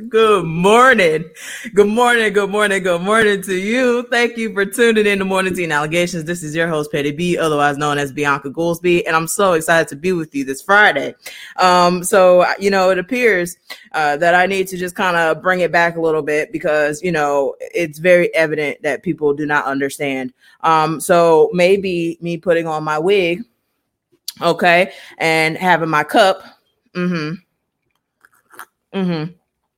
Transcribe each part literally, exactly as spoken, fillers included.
Good morning. Good morning. Good morning. Good morning to you. Thank you for tuning in to Morning Tea and Allegations. This is your host, Petty B, otherwise known as Bianca Goolsby, and I'm so excited to be with you this Friday. Um, so, you know, it appears uh, that I need to just kind of bring it back a little bit because, you know, it's very evident that people do not understand. Um, so maybe me putting on my wig, okay, and having my cup, mm-hmm, mm-hmm.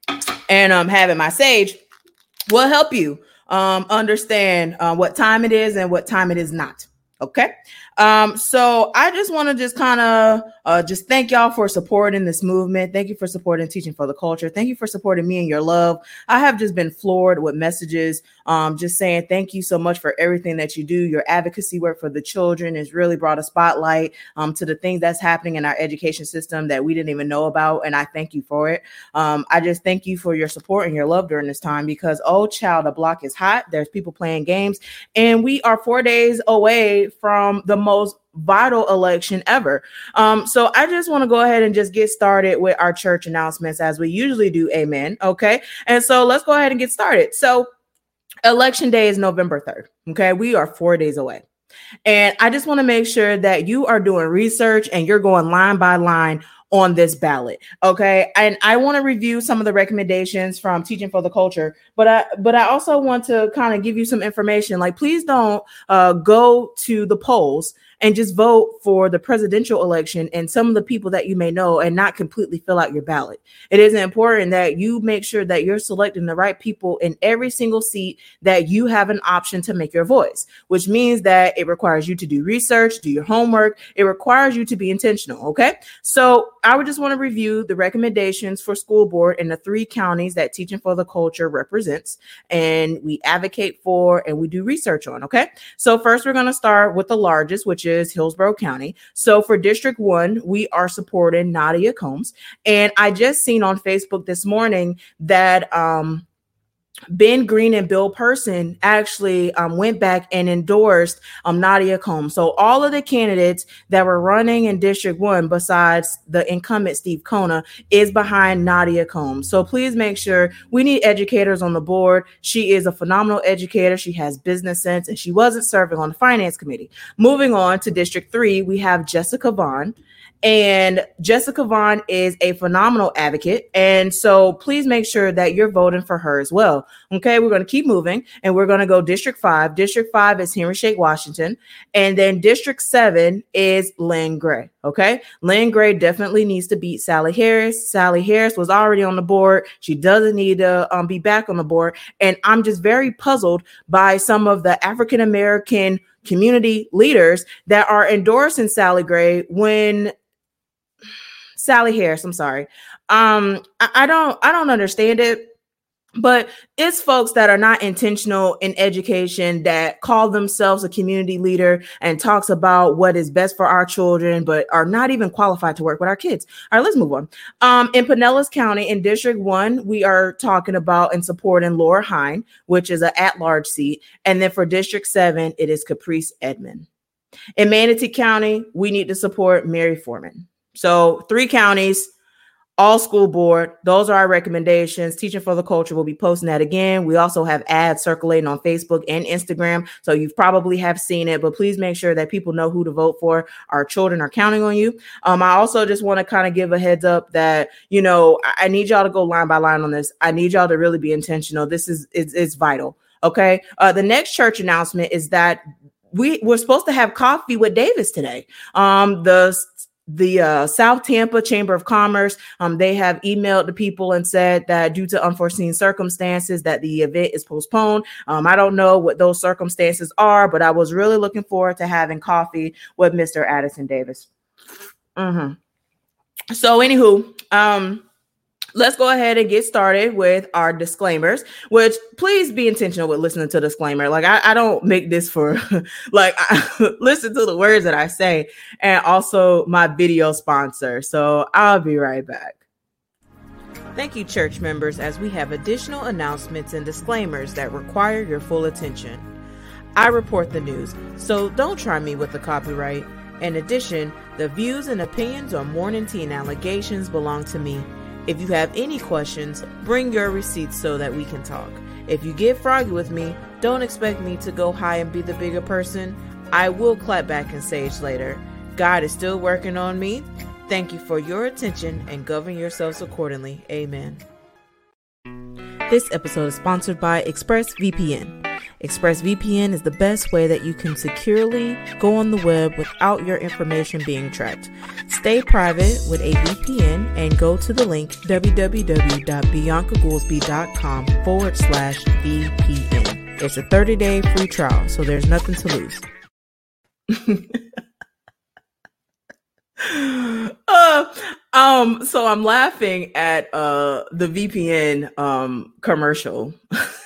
and um, having my sage will help you um, understand uh, what time it is and what time it is not. Okay. Um, so I just want to just kind of uh, just thank y'all for supporting this movement. Thank you for supporting Teaching for the Culture. Thank you for supporting me and your love. I have just been floored with messages, um, just saying thank you so much for everything that you do. Your advocacy work for the children has really brought a spotlight um, to the things that's happening in our education system that we didn't even know about. And I thank you for it. Um, I just thank you for your support and your love during this time because, oh, child, the block is hot. There's people playing games and we are four days away from the most vital election ever. Um, so I just want to go ahead and just get started with our church announcements as we usually do. Amen. Okay. And so let's go ahead and get started. So election day is November third. Okay. We are four days away. And I just want to make sure that you are doing research and you're going line by line on this ballot. Okay. And I want to review some of the recommendations from Teaching for the Culture, but I, but I also want to kind of give you some information. Like, please don't uh, go to the polls and just vote for the presidential election and some of the people that you may know and not completely fill out your ballot. It is important that you make sure that you're selecting the right people in every single seat that you have an option to make your voice, which means that it requires you to do research, do your homework. It requires you to be intentional. Okay. So I would just want to review the recommendations for school board in the three counties that Teaching for the Culture represents and we advocate for and we do research on. Okay. So first we're going to start with the largest, which is is Hillsborough County. So for District One, we are supporting Nadia Combs. And I just seen on Facebook this morning that um, Ben Green and Bill Person actually um, went back and endorsed um, Nadia Combs. So all of the candidates that were running in District One, besides the incumbent Steve Kona, is behind Nadia Combs. So please make sure we need educators on the board. She is a phenomenal educator. She has business sense, and she wasn't serving on the finance committee. Moving on to District Three, we have Jessica Vaughn. And Jessica Vaughn is a phenomenal advocate. And so please make sure that you're voting for her as well. Okay, we're going to keep moving and we're going to go District five. District five is Henry Shake Washington. And then District seven is Lynn Gray. Okay, Lynn Gray definitely needs to beat Sally Harris. Sally Harris was already on the board. She doesn't need to um, be back on the board. And I'm just very puzzled by some of the African-American community leaders that are endorsing Sally Gray when Sally Harris, I'm sorry. Um, I, I don't, I don't understand it, but it's folks that are not intentional in education that call themselves a community leader and talks about what is best for our children, but are not even qualified to work with our kids. All right, let's move on. Um, in Pinellas County, in District One, we are talking about and supporting Laura Hine, which is an at-large seat. And then for District Seven, it is Caprice Edmond. In Manatee County, we need to support Mary Foreman. So three counties, all school board. Those are our recommendations. Teaching for the Culture will be posting that again. We also have ads circulating on Facebook and Instagram. So you probably have seen it, but please make sure that people know who to vote for. Our children are counting on you. Um, I also just want to kind of give a heads up that, you know, I, I need y'all to go line by line on this. I need y'all to really be intentional. This is, is, is vital. Okay. Uh, the next church announcement is that we we're supposed to have coffee with Davis today. Um, the The uh, South Tampa Chamber of Commerce, um, they have emailed the people and said that due to unforeseen circumstances that the event is postponed. Um, I don't know what those circumstances are, but I was really looking forward to having coffee with Mister Addison Davis. Mm-hmm. So anywho, um, let's go ahead and get started with our disclaimers, which please be intentional with listening to disclaimer. Like I, I don't make this for like, I, listen to the words that I say and also my video sponsor. So I'll be right back. Thank you, church members, as we have additional announcements and disclaimers that require your full attention. I report the news, so don't try me with the copyright. In addition, the views and opinions on Morning Tea and Allegations belong to me If you have any questions, bring your receipts so that we can talk. If you get froggy with me, don't expect me to go high and be the bigger person. I will clap back and sage later. God is still working on me. Thank you for your attention and govern yourselves accordingly. Amen. This episode is sponsored by ExpressVPN. ExpressVPN is the best way that you can securely go on the web without your information being tracked. Stay private with a V P N and go to the link www.biancagoolsby.com forward slash VPN. It's a thirty-day free trial, so there's nothing to lose. uh, um, so I'm laughing at uh, the V P N um, commercial.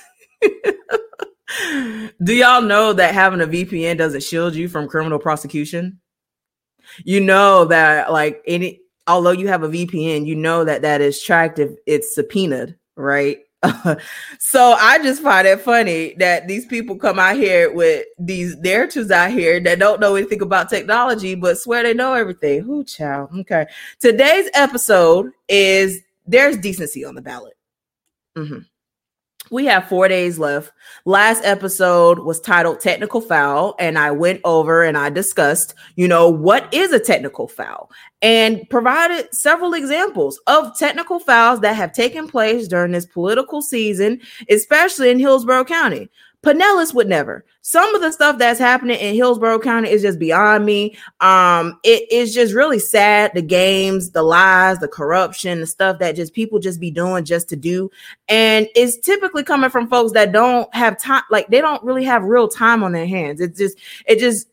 Do y'all know that having a V P N doesn't shield you from criminal prosecution? You know that, like, any, although you have a V P N, you know that that is tracked if it's subpoenaed, right? So I just find it funny that these people come out here with these narratives out here that don't know anything about technology, but swear they know everything. Whoo, child. Okay. Today's episode is There's Decency on the Ballot. Mm-hmm. We have four days left. Last episode was titled Technical Foul, and I went over and I discussed, you know, what is a technical foul, and provided several examples of technical fouls that have taken place during this political season, especially in Hillsborough County. Pinellas would never. Some of the stuff that's happening in Hillsborough County is just beyond me. Um, it is just really sad. The games, the lies, the corruption, the stuff that just people just be doing just to do. And it's typically coming from folks that don't have time. Like, they don't really have real time on their hands. It's just, it just,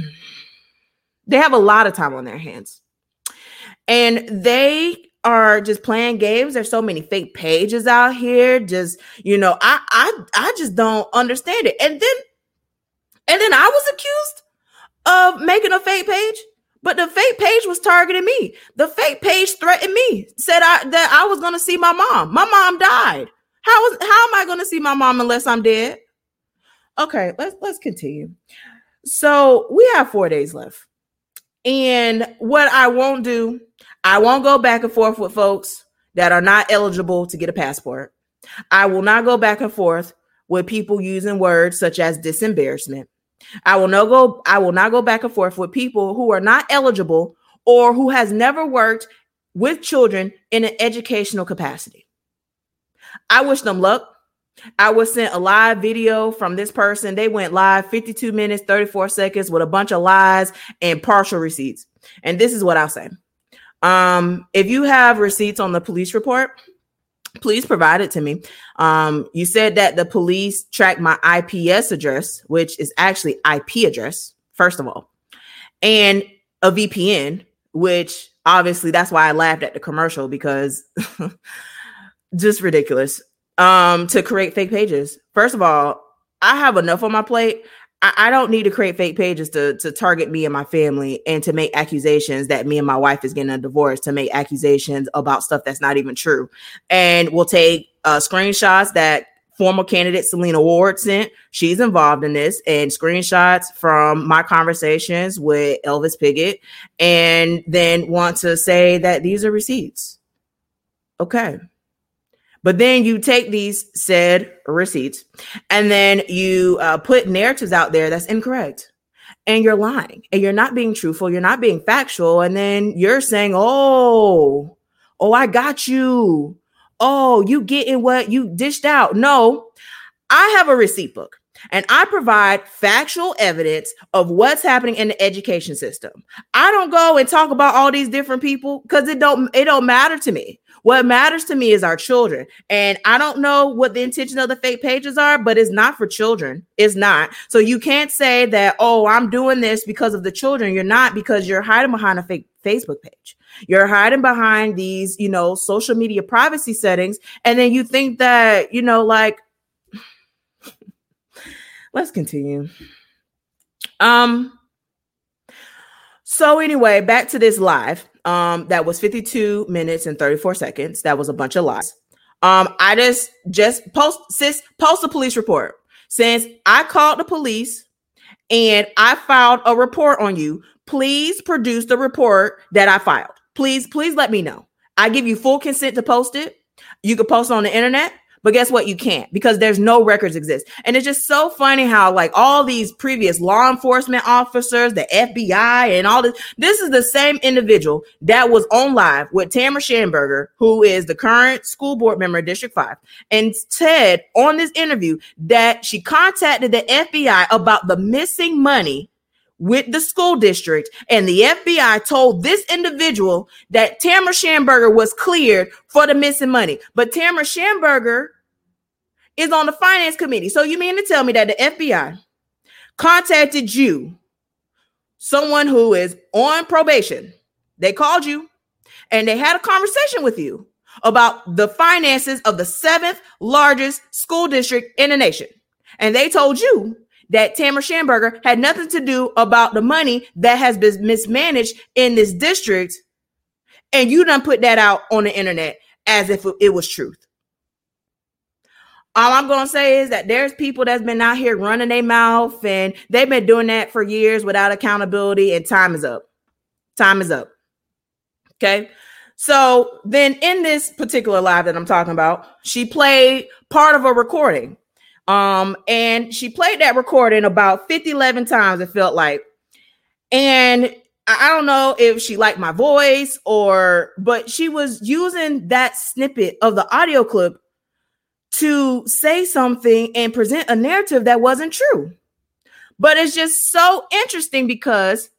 they have a lot of time on their hands. And they are just playing games. There's so many fake pages out here. Just, you know, I, I, I just don't understand it. And then, and then I was accused of making a fake page, but the fake page was targeting me. The fake page threatened me, said I, that I was going to see my mom. My mom died. How was, how am I going to see my mom unless I'm dead? Okay, let's, let's continue. So we have four days left. And what I won't do, I won't go back and forth with folks that are not eligible to get a passport. I will not go back and forth with people using words such as disembarrassment. I will not go, I will not go back and forth with people who are not eligible or who has never worked with children in an educational capacity. I wish them luck. I was sent a live video from this person. They went live fifty-two minutes, thirty-four seconds with a bunch of lies and partial receipts. And this is what I'll say. Um, if you have receipts on the police report, please provide it to me. Um, you said that the police tracked my I P S address, which is actually I P address, first of all, and a V P N, which obviously that's why I laughed at the commercial, because just ridiculous. Um, to create fake pages. First of all, I have enough on my plate. I, I don't need to create fake pages to, to target me and my family and to make accusations that me and my wife is getting a divorce, to make accusations about stuff that's not even true. And we'll take uh, screenshots that former candidate Selena Ward sent. She's involved in this, and screenshots from my conversations with Elvis Piggott, and then want to say that these are receipts. Okay. But then you take these said receipts and then you uh, put narratives out there that's incorrect, and you're lying and you're not being truthful. You're not being factual. And then you're saying, oh, oh, I got you. Oh, you getting what you dished out. No, I have a receipt book and I provide factual evidence of what's happening in the education system. I don't go and talk about all these different people because it don't, it don't matter to me. What matters to me is our children. And I don't know what the intention of the fake pages are, but it's not for children. It's not. So you can't say that, oh, I'm doing this because of the children. You're not, because you're hiding behind a fake Facebook page. You're hiding behind these, you know, social media privacy settings. And then you think that, you know, like, let's continue. Um, so anyway, back to this live. Um, that was fifty-two minutes and thirty-four seconds. That was a bunch of lies. Um, I just, just post, sis, post a police report. Since I called the police and I filed a report on you, please produce the report that I filed. Please, please let me know. I give you full consent to post it. You could post it on the internet, but guess what? You can't, because there's no records exist. And it's just so funny how like all these previous law enforcement officers, the F B I and all this, this is the same individual that was on live with Tamara Schamberger, who is the current school board member of District five, and said on this interview that she contacted the F B I about the missing money with the school district, and the F B I told this individual that Tamara Schamberger was cleared for the missing money. But Tamara Schamberger is on the finance committee. So you mean to tell me that the F B I contacted you, someone who is on probation, they called you and they had a conversation with you about the finances of the seventh largest school district in the nation, and they told you that Tamara Schamberger had nothing to do about the money that has been mismanaged in this district, and you done put that out on the internet as if it was truth. All I'm going to say is that there's people that's been out here running their mouth, and they've been doing that for years without accountability, and time is up. Time is up. Okay. So then in this particular live that I'm talking about, she played part of a recording. Um, and she played that recording about fifty, eleven times, it felt like. And I don't know if she liked my voice or, but she was using that snippet of the audio clip to say something and present a narrative that wasn't true. But it's just so interesting because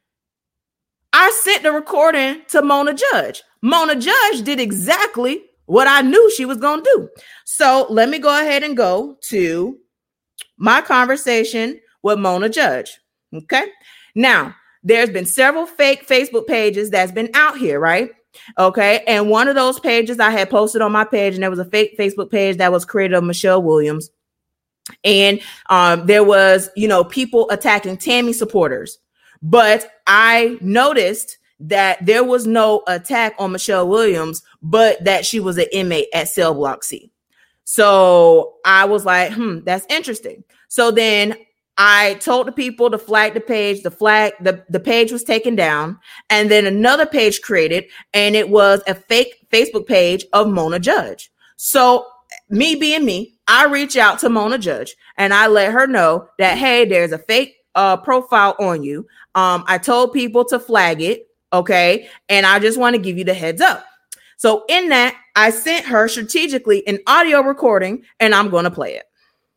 I sent the recording to Mona Judge. Mona Judge did exactly what I knew she was going to do. So let me go ahead and go to my conversation with Mona Judge. Okay. Now, there's been several fake Facebook pages that's been out here, right? Okay. And one of those pages I had posted on my page, and there was a fake Facebook page that was created of Michelle Williams. And um, there was, you know, people attacking Tammy supporters. But I noticed that there was no attack on Michelle Williams, but that she was an inmate at Cell Block C. So I was like, hmm, that's interesting. So then I told the people to flag the page. The flag, the, the page was taken down, and then another page created, and it was a fake Facebook page of Mona Judge. So me being me, I reach out to Mona Judge and I let her know that, hey, there's a fake uh, profile on you. Um, I told people to flag it. Okay. And I just want to give you the heads up. So in that, I sent her strategically an audio recording, and I'm going to play it.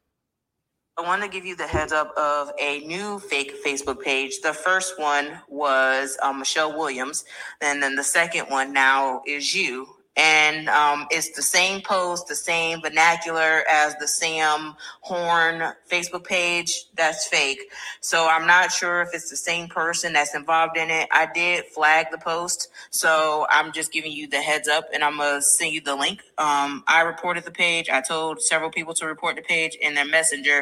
I want to give you the heads up of a new fake Facebook page. The first one was um, Michelle Williams. And then the second one now is you. And um, it's the same post, the same vernacular as the Sam Horn Facebook page. That's fake. So I'm not sure if it's the same person that's involved in it. I did flag the post. So I'm just giving you the heads up, and I'm going to send you the link. Um, I reported the page. I told several people to report the page in their messenger.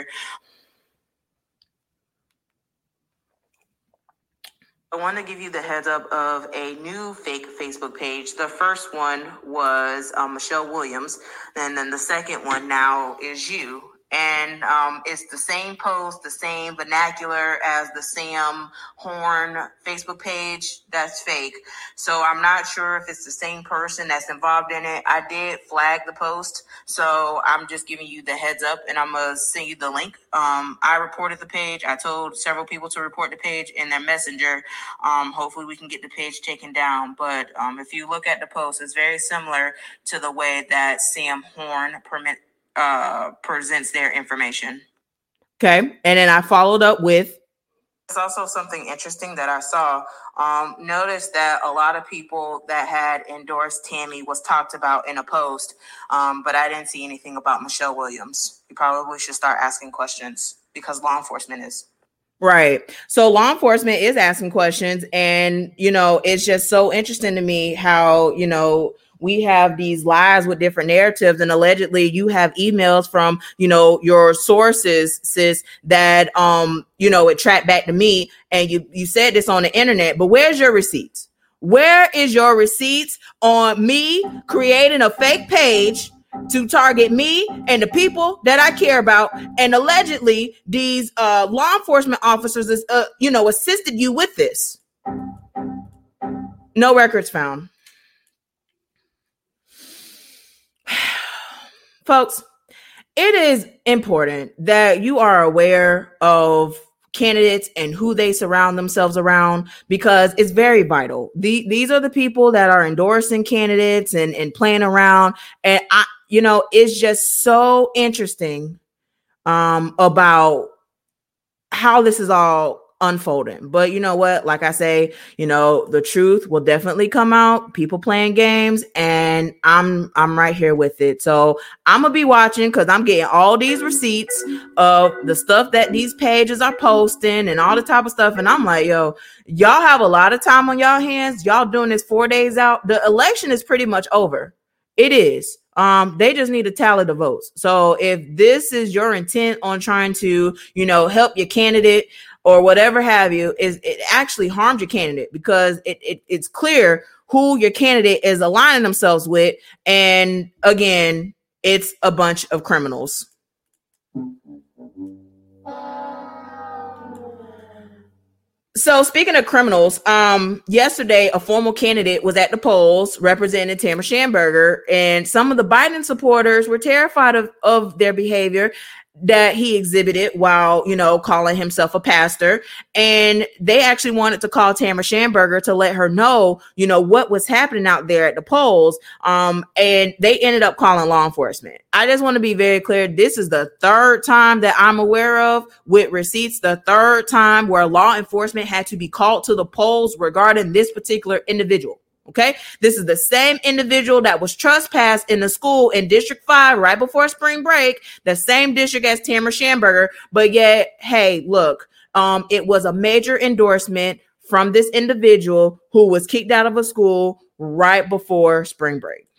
I want to give you the heads up of a new fake Facebook page. The first one was um, Michelle Williams, and then the second one now is you. And um, it's the same post, the same vernacular as the Sam Horn Facebook page. That's fake. So I'm not sure if it's the same person that's involved in it. I did flag the post. So I'm just giving you the heads up, and I'm going to send you the link. Um, I reported the page. I told several people to report the page in their messenger. Um, hopefully we can get the page taken down. But um, if you look at the post, it's very similar to the way that Sam Horn permit. Uh, presents their information. Okay. And then I followed up with. It's also something interesting that I saw. Um, notice that a lot of people that had endorsed Tammy was talked about in a post, um, but I didn't see anything about Michelle Williams. You probably should start asking questions because law enforcement is. Right. So law enforcement is asking questions, and, you know, it's just so interesting to me how, you know, we have these lies with different narratives, and allegedly you have emails from, you know, your sources, sis, that, um, you know, it tracked back to me, and you, you said this on the internet, but where's your receipts? Where is your receipts on me creating a fake page to target me and the people that I care about? And allegedly these uh, law enforcement officers, is, uh, you know, assisted you with this. No records found. Folks, it is important that you are aware of candidates and who they surround themselves around, because it's very vital. The, these are the people that are endorsing candidates and, and playing around. And I, you know, it's just so interesting um, about how this is all unfolding. But you know what? Like I say, you know, the truth will definitely come out. People playing games, and I'm I'm right here with it. So I'm gonna be watching, because I'm getting all these receipts of the stuff that these pages are posting and all the type of stuff. And I'm like, yo, y'all have a lot of time on y'all hands. Y'all doing this four days out. The election is pretty much over. It is. Um, they just need to tally the votes. So if this is your intent on trying to, you know, help your candidate or whatever have you, is it actually harms your candidate, because it, it it's clear who your candidate is aligning themselves with. And again, it's a bunch of criminals. So speaking of criminals, um, yesterday, a former candidate was at the polls representing Tamara Schamberger, and some of the Biden supporters were terrified of, of their behavior that he exhibited while, you know, calling himself a pastor. And they actually wanted to call Tamara Schamberger to let her know, you know, what was happening out there at the polls. Um, and they ended up calling law enforcement. I just want to be very clear. This is the third time that I'm aware of, with receipts, the third time where law enforcement had to be called to the polls regarding this particular individual. Okay, this is the same individual that was trespassed in the school in District five right before spring break, the same district as Tamara Schamberger. But yet, hey, look, um, it was a major endorsement from this individual who was kicked out of a school right before spring break.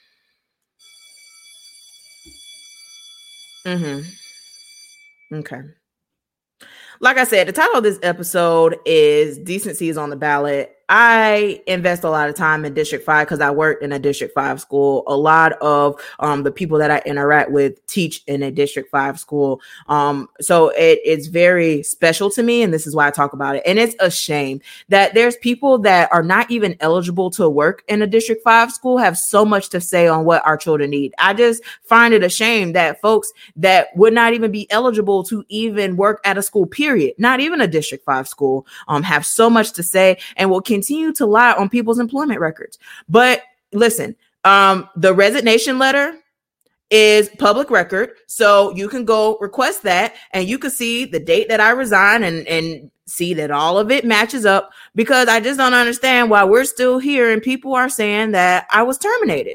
Mm-hmm. Okay. Like I said, the title of this episode is Decency is on the Ballot. I invest a lot of time in District five because I worked in a District five school. A lot of um, the people that I interact with teach in a District five school. Um, so it, it's very special to me, and this is why I talk about it. And it's a shame that there's people that are not even eligible to work in a District five school have so much to say on what our children need. I just find it a shame that folks that would not even be eligible to even work at a school, period, not even a District five school, um, have so much to say and will continue to lie on people's employment records. But listen, um, the resignation letter is public record, so you can go request that, and you can see the date that I resign and and see that all of it matches up, because I just don't understand why we're still here and people are saying that I was terminated.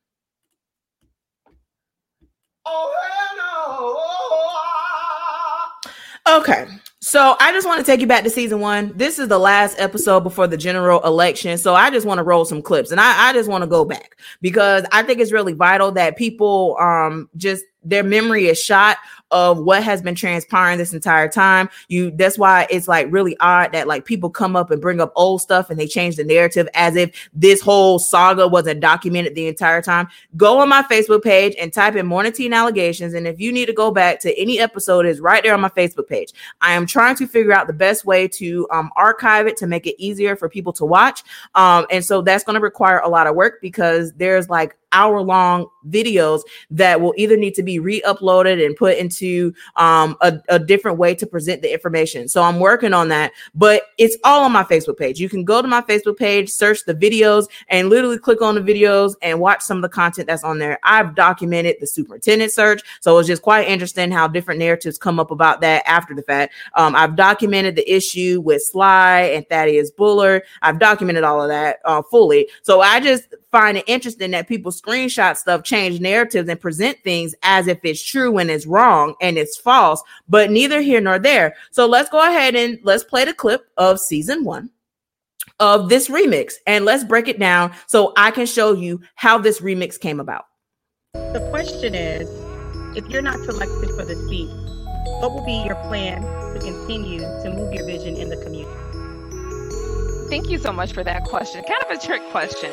Oh, hell no. Okay. So I just want to take you back to season one. This is the last episode before the general election. So I just want to roll some clips, and I, I just want to go back because I think it's really vital that people um, just their memory is shot of what has been transpiring this entire time. You, that's why it's like really odd that like people come up and bring up old stuff and they change the narrative as if this whole saga wasn't documented the entire time. Go on my Facebook page and type in Morning Tea and Allegations. And if you need to go back to any episode, it's right there on my Facebook page. I am trying to figure out the best way to um, archive it to make it easier for people to watch. Um, and so that's going to require a lot of work because there's like hour long videos that will either need to be re-uploaded and put into um, a, a different way to present the information. So I'm working on that, but it's all on my Facebook page. You can go to my Facebook page, search the videos, and literally click on the videos and watch some of the content that's on there. I've documented the superintendent search. So it's just quite interesting how different narratives come up about that after the fact. Um, I've documented the issue with Sly and Thaddeus Bullard. I've documented all of that uh, fully. So I just find it interesting that people screenshot stuff, change narratives, and present things as if it's true when it's wrong and it's false, but neither here nor there. So let's go ahead and let's play the clip of season one of this remix, and let's break it down so I can show you how this remix came about. The question is, if you're not selected for the seat, what will be your plan to continue to move your vision in the community? Thank you so much for that question. Kind of a trick question.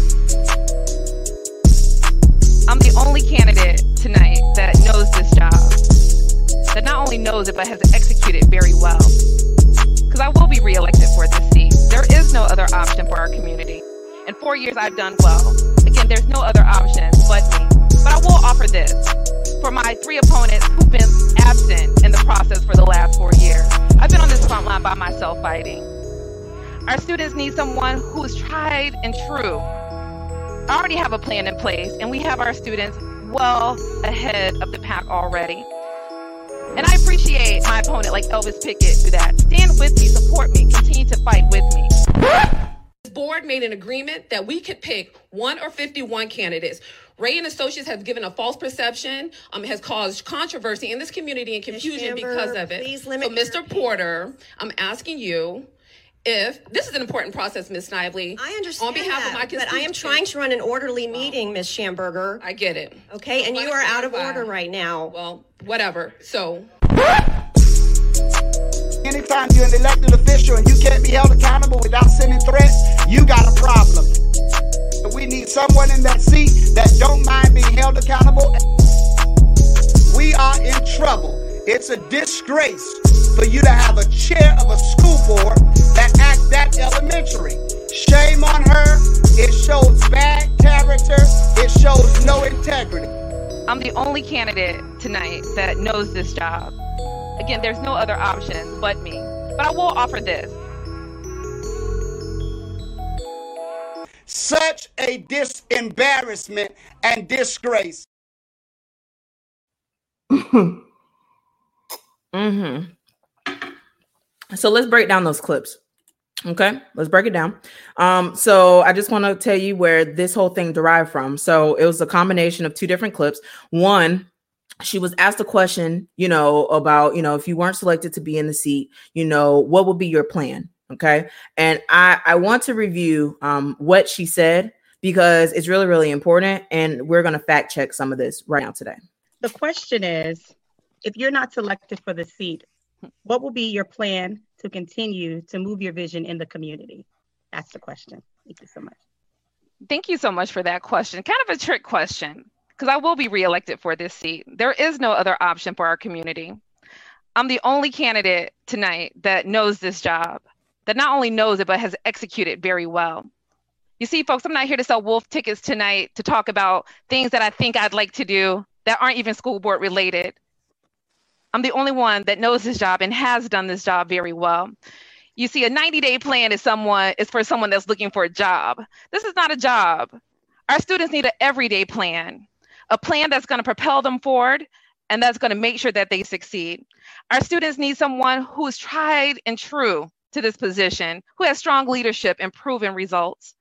I'm the only candidate tonight that knows this job, that not only knows it, but has executed very well. Because I will be reelected for this seat. There is no other option for our community. In four years, I've done well. Again, there's no other option but me. But I will offer this for my three opponents who've been absent in the process for the last four years. I've been on this front line by myself fighting. Our students need someone who is tried and true. I already have a plan in place, and we have our students well ahead of the pack already. And I appreciate my opponent like Elvis Pickett for that. Stand with me, support me, continue to fight with me. This board made an agreement that we could pick one or fifty-one candidates. Ray and Associates has given a false perception, um, has caused controversy in this community and confusion because of it. So, Mister Porter, I'm asking you, if this is an important process, Miz Snively. I understand on behalf that, of my but I am trying to run an orderly meeting, Miz Schamberger. I get it. Okay, and Let you us are out of clarify. order right now. Well, whatever. So, anytime you're an elected official and you can't be held accountable without sending threats, you got a problem. We need someone in that seat that don't mind being held accountable. We are in trouble. It's a disgrace for you to have a chair of a school board that acts that elementary. Shame on her. It shows bad character. It shows no integrity. I'm the only candidate tonight that knows this job. Again, there's no other option but me. But I will offer this. Such a dis-embarrassment and disgrace. Mm-hmm. So let's break down those clips. Okay, let's break it down. Um, so I just want to tell you where this whole thing derived from. So it was a combination of two different clips. One, she was asked a question, you know, about, you know, if you weren't selected to be in the seat, you know, what would be your plan? Okay. And I, I want to review um, what she said because it's really, really important. And we're going to fact check some of this right now today. The question is, if you're not selected for the seat, what will be your plan to continue to move your vision in the community? That's the question. Thank you so much. Thank you so much for that question. Kind of a trick question, because I will be reelected for this seat. There is no other option for our community. I'm the only candidate tonight that knows this job, that not only knows it, but has executed very well. You see, folks, I'm not here to sell wolf tickets tonight to talk about things that I think I'd like to do that aren't even school board related. I'm the only one that knows this job and has done this job very well. You see, a ninety-day plan is someone is for someone that's looking for a job. This is not a job. Our students need an everyday plan, a plan that's going to propel them forward and that's going to make sure that they succeed. Our students need someone who's tried and true to this position, who has strong leadership and proven results.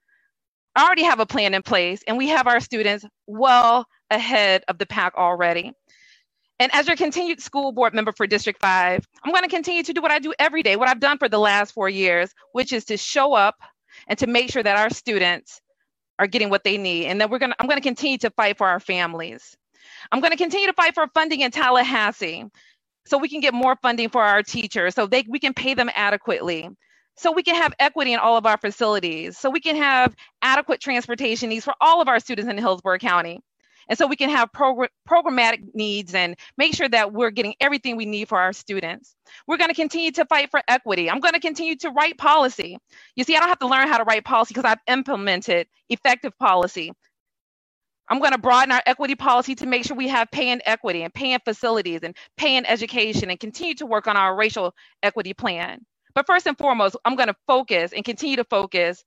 I already have a plan in place, and we have our students well ahead of the pack already. And as your continued school board member for District five, I'm going to continue to do what I do every day, what I've done for the last four years, which is to show up and to make sure that our students are getting what they need. And then we're going to, I'm going to continue to fight for our families. I'm going to continue to fight for funding in Tallahassee so we can get more funding for our teachers, so they we can pay them adequately, so we can have equity in all of our facilities, so we can have adequate transportation needs for all of our students in Hillsborough County. And so we can have progr- programmatic needs and make sure that we're getting everything we need for our students. We're going to continue to fight for equity. I'm going to continue to write policy. You see, I don't have to learn how to write policy because I've implemented effective policy. I'm going to broaden our equity policy to make sure we have pay and equity and pay and facilities and pay and education and continue to work on our racial equity plan. But first and foremost, I'm going to focus and continue to focus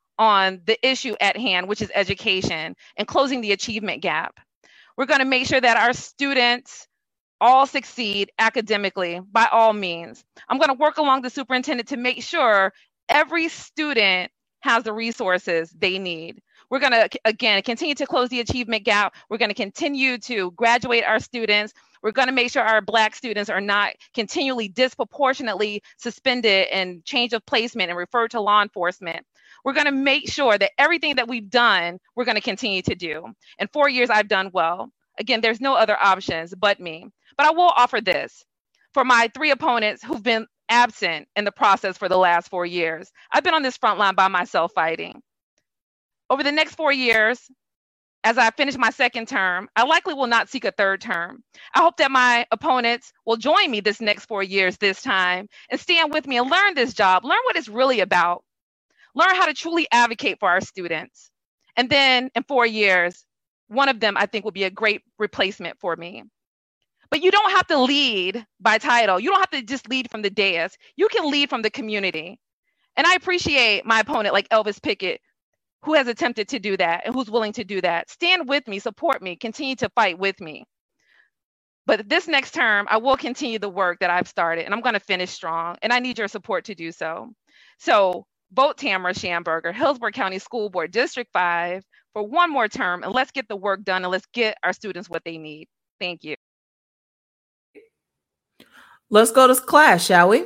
on the issue at hand, which is education and closing the achievement gap. We're going to make sure that our students all succeed academically by all means. I'm going to work along the superintendent to make sure every student has the resources they need. We're going to, again, continue to close the achievement gap. We're going to continue to graduate our students. We're going to make sure our Black students are not continually disproportionately suspended and change of placement and referred to law enforcement. We're going to make sure that everything that we've done, we're going to continue to do. In four years, I've done well. Again, there's no other options but me. But I will offer this for my three opponents who've been absent in the process for the last four years. I've been on this front line by myself fighting. Over the next four years, as I finish my second term, I likely will not seek a third term. I hope that my opponents will join me this next four years this time and stand with me and learn this job, learn what it's really about, learn how to truly advocate for our students. And then in four years, one of them I think would be a great replacement for me. But you don't have to lead by title. You don't have to just lead from the dais. You can lead from the community. And I appreciate my opponent like Elvis Pickett, who has attempted to do that and who's willing to do that. Stand with me, support me, continue to fight with me. But this next term, I will continue the work that I've started, and I'm going to finish strong, and I need your support to do so. So vote Tamara Schamberger, Hillsborough County School Board, District five, for one more term, and let's get the work done, and let's get our students what they need. Thank you. Let's go to class, shall we?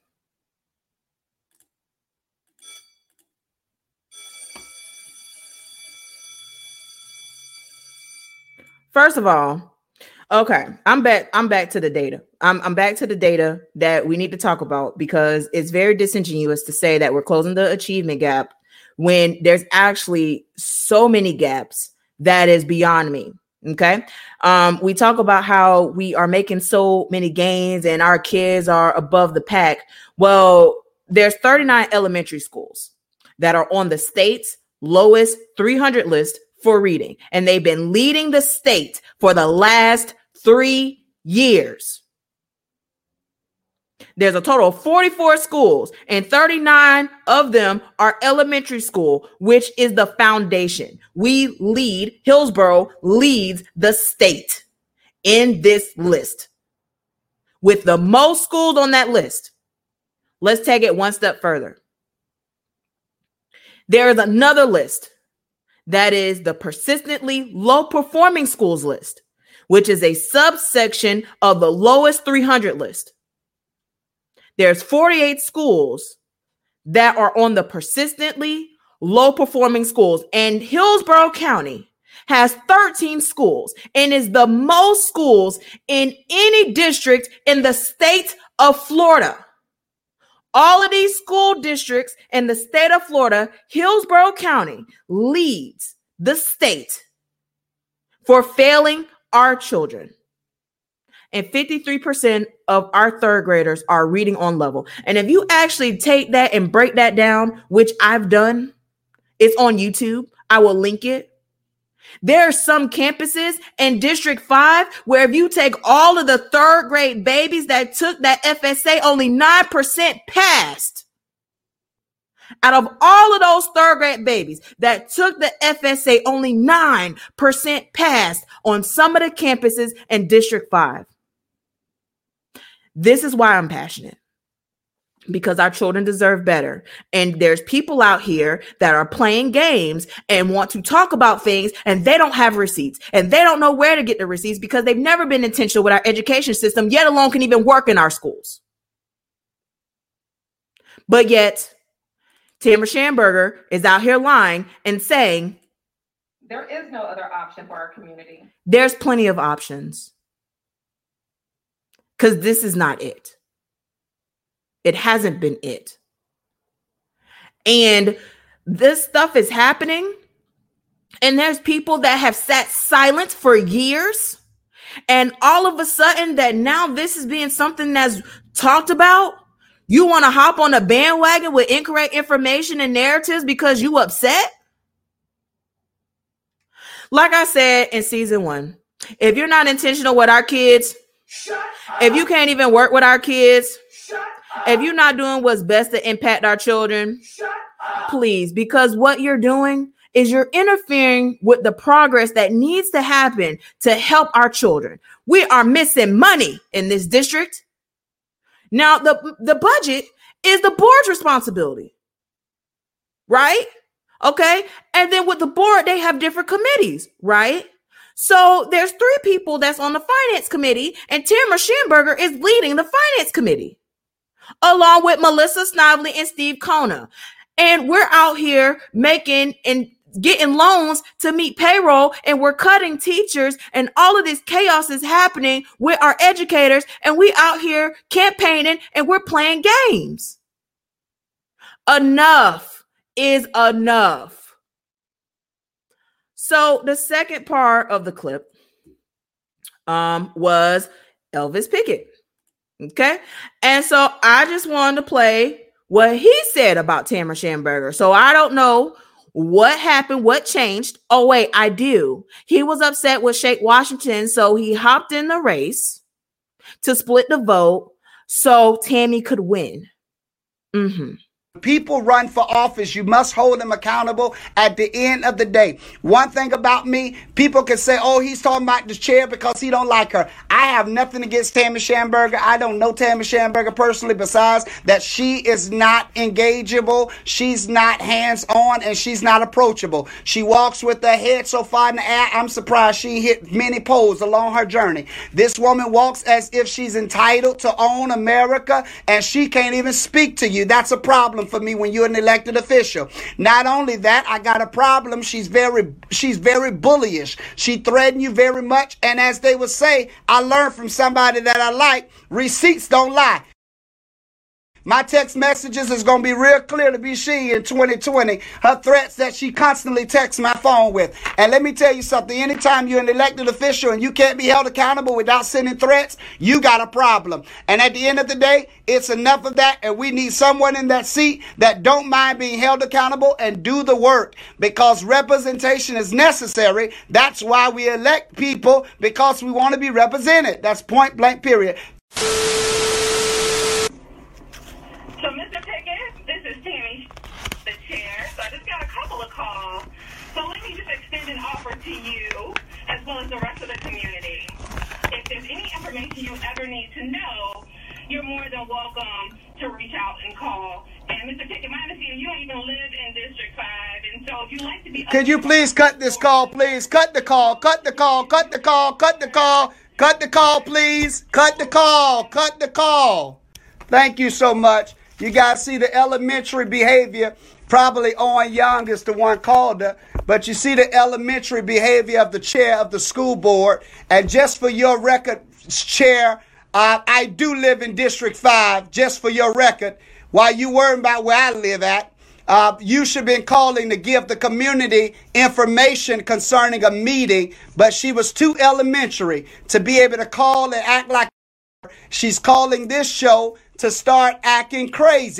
First of all, okay, I'm back. I'm back to the data. I'm, I'm back to the data that we need to talk about, because it's very disingenuous to say that we're closing the achievement gap when there's actually so many gaps that is beyond me. Okay. Um, we talk about how we are making so many gains and our kids are above the pack. Well, there's thirty-nine elementary schools that are on the state's lowest three hundred list for reading, and they've been leading the state for the last three years. There's a total of forty-four schools, and thirty-nine of them are elementary school, which is the foundation. We lead, Hillsborough leads the state in this list with the most schools on that list. Let's take it one step further. There is another list that is the persistently low performing schools list, which is a subsection of the lowest three hundred list. There's forty-eight schools that are on the persistently low performing schools, and Hillsborough County has thirteen schools and is the most schools in any district in the state of Florida. All of these school districts in the state of Florida, Hillsborough County leads the state for failing our children. And fifty-three percent of our third graders are reading on level. And if you actually take that and break that down, which I've done, it's on YouTube. I will link it. There are some campuses in District five where if you take all of the third grade babies that took that F S A, only nine percent passed. Out of all of those third grade babies that took the F S A, only nine percent passed on some of the campuses in District five. This is why I'm passionate. Because our children deserve better. And there's people out here that are playing games and want to talk about things, and they don't have receipts, and they don't know where to get the receipts because they've never been intentional with our education system, yet alone can even work in our schools. But yet, Tamara Schamberger is out here lying and saying there is no other option for our community. There's plenty of options. Because this is not it. It hasn't been it. And this stuff is happening. And there's people that have sat silent for years. And all of a sudden that now this is being something that's talked about. You want to hop on a bandwagon with incorrect information and narratives because you upset? Like I said in season one, if you're not intentional with our kids, if you can't even work with our kids, if you're not doing what's best to impact our children, please, because what you're doing is you're interfering with the progress that needs to happen to help our children. We are missing money in this district. Now, the, the budget is the board's responsibility, right? Okay. And then with the board, they have different committees, right? So there's three people that's on the finance committee, and Tamara Schamberger is leading the finance committee, along with Melissa Snively and Steve Kona. And we're out here making and getting loans to meet payroll, and we're cutting teachers, and all of this chaos is happening with our educators, and we out here campaigning and we're playing games. Enough is enough. So the second part of the clip um, was Elvis Pickett. Okay. And so I just wanted to play what he said about Tamara Schamberger. So I don't know What happened? What changed? Oh, wait, I do. He was upset with Shake Washington, so he hopped in the race to split the vote so Tammy could win. Mm-hmm. People run for office. You must hold them accountable at the end of the day. One thing about me, people can say, oh, he's talking about the chair because he don't like her. I have nothing against Tammy Shamburger. I don't know Tammy Shamburger personally, besides that she is not engageable. She's not hands-on, and she's not approachable. She walks with her head so far in the air, I'm surprised she hit many poles along her journey. This woman walks as if she's entitled to own America, and she can't even speak to you. That's a problem for me when you're an elected official. Not only that, I got a problem. She's very, she's very bullyish. She threatened you very much. And as they would say, I learned from somebody that I like, receipts don't lie. My text messages is going to be real clear to be she in twenty twenty. Her threats that she constantly texts my phone with. And let me tell you something. Anytime you're an elected official and you can't be held accountable without sending threats, you got a problem. And at the end of the day, it's enough of that. And we need someone in that seat that don't mind being held accountable and do the work, because representation is necessary. That's why we elect people, because we want to be represented. That's point blank period. So, Mister Pickett, this is Tammy, the chair. So I just got a couple of calls. So let me just extend an offer to you, as well as the rest of the community. If there's any information you ever need to know, you're more than welcome to reach out and call. And Mister Pickett, my understanding, you don't even live in District five. And so if you'd like to be... Could you please cut this call, please? Cut the call, cut the call, cut the call, cut the call, cut the call, please. Cut the call, cut the call. Thank you so much. You guys see the elementary behavior. Probably Owen Young is the one called her. But you see the elementary behavior of the chair of the school board. And just for your record, Chair, uh, I do live in District five, just for your record. While you worrying about where I live at, uh, you should have been calling to give the community information concerning a meeting. But she was too elementary to be able to call and act like her. She's calling this show to start acting crazy.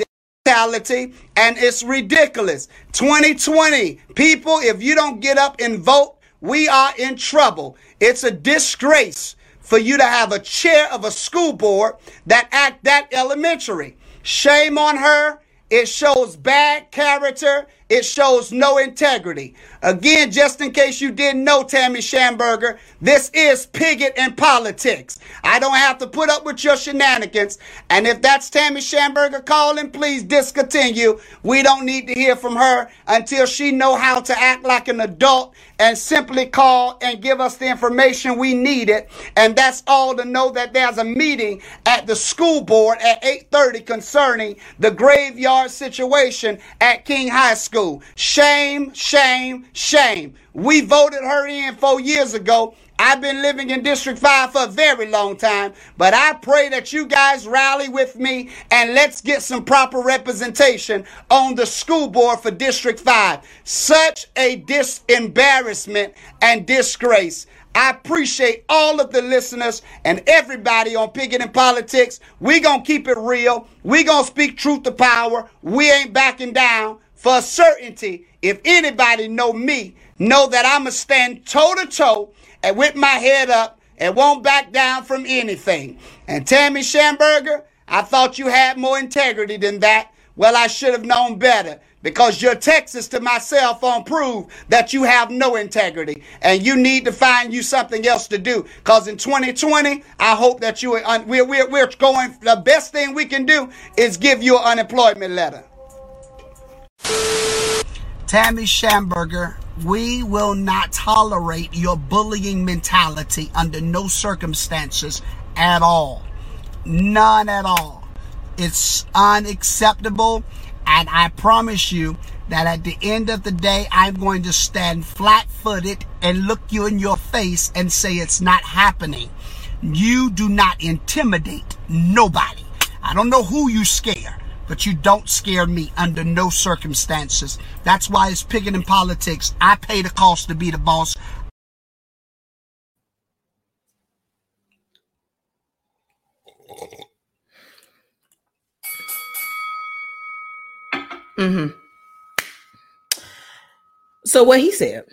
And it's ridiculous. twenty twenty, people, if you don't get up and vote, we are in trouble. It's a disgrace for you to have a chair of a school board that act that elementary. Shame on her. It shows bad character. It shows no integrity. Again, just in case you didn't know, Tammy Shamburger, this is Piggott in politics. I don't have to put up with your shenanigans. And if that's Tammy Shamburger calling, please discontinue. We don't need to hear from her until she know how to act like an adult and simply call and give us the information we needed. And that's all to know that there's a meeting at the school board at eight thirty concerning the graveyard situation at King High School. Shame, shame, shame. We voted her in four years ago. I've been living in District five for a very long time, but I pray that you guys rally with me and let's get some proper representation on the school board for District five. Such a dis embarrassment and disgrace. I appreciate all of the listeners and everybody on Piggott in Politics. We gonna keep it real. We gonna speak truth to power. We ain't backing down. For certainty, if anybody know me, know that I'ma stand toe to toe and with my head up and won't back down from anything. And Tammy Shamburger, I thought you had more integrity than that. Well, I should have known better, because your texts to my cell phone prove that you have no integrity and you need to find you something else to do. Because in twenty twenty, I hope that you are, we're, we're, we're going, the best thing we can do is give you an unemployment letter. Tammy Shamburger, we will not tolerate your bullying mentality under no circumstances at all. None at all. It's unacceptable. And I promise you that at the end of the day, I'm going to stand flat-footed and look you in your face and say it's not happening. You do not intimidate nobody. I don't know who you scare, but you don't scare me under no circumstances. That's why it's Piggott in Politics. I pay the cost to be the boss. Mm-hmm. So what he said,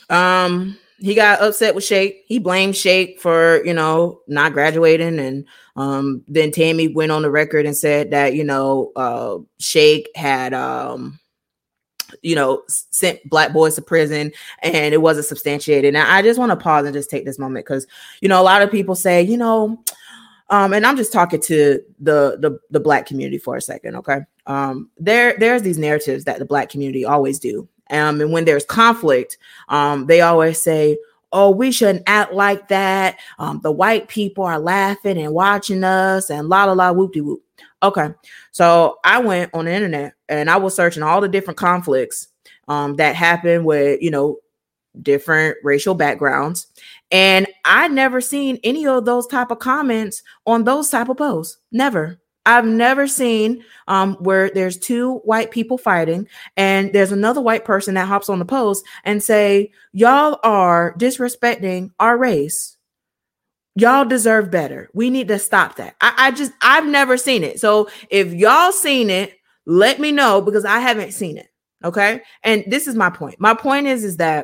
um, he got upset with Shake. He blamed Shake for, you know, not graduating. And um, then Tammy went on the record and said that, you know, uh, Shake had, um, you know, sent black boys to prison and it wasn't substantiated. And I just want to pause and just take this moment because, you know, a lot of people say, you know, um, and I'm just talking to the, the, the black community for a second. Okay. Um, there, there's these narratives that the black community always do. Um, and when there's conflict, um, they always say, oh, we shouldn't act like that. Um, the white people are laughing and watching us and la, la, la, whoop-de whoop. Okay. So I went on the internet and I was searching all the different conflicts um, that happened with, you know, different racial backgrounds. And I never seen any of those type of comments on those type of posts. Never. I've never seen um, where there's two white people fighting and there's another white person that hops on the post and say, y'all are disrespecting our race. Y'all deserve better. We need to stop that. I, I just, I've never seen it. So if y'all seen it, let me know because I haven't seen it. Okay. And this is my point. My point is, is that